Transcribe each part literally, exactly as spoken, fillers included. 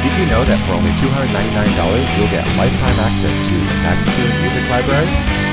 Did you know that for only two hundred ninety-nine dollars you'll get lifetime access to the Magnitude Music Library?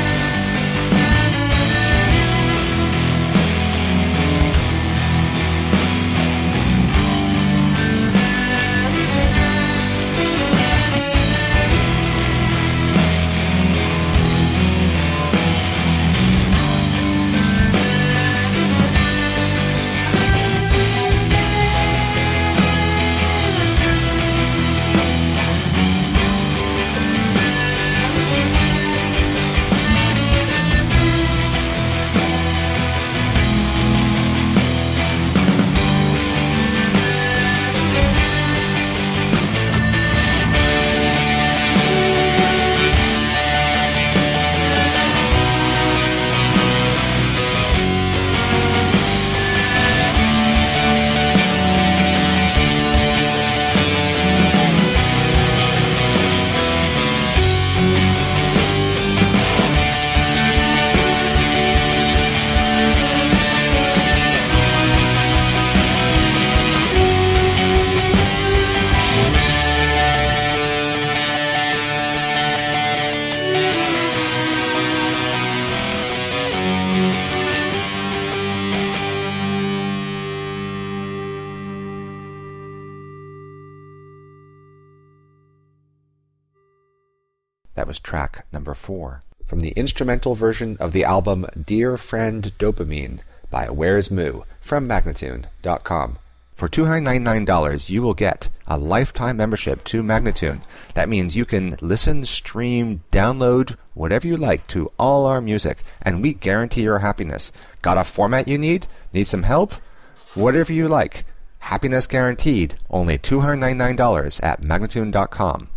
That was track number four from the instrumental version of the album Dear Friend Dopamine by Where's Moo from Magnatune dot com. For two hundred ninety-nine dollars you will get a lifetime membership to Magnatune. That means you can listen, stream, download, whatever you like to all our music, and we guarantee your happiness. Got a format you need? Need some help? Whatever you like. Happiness guaranteed. Only two hundred ninety-nine dollars at Magnatune dot com.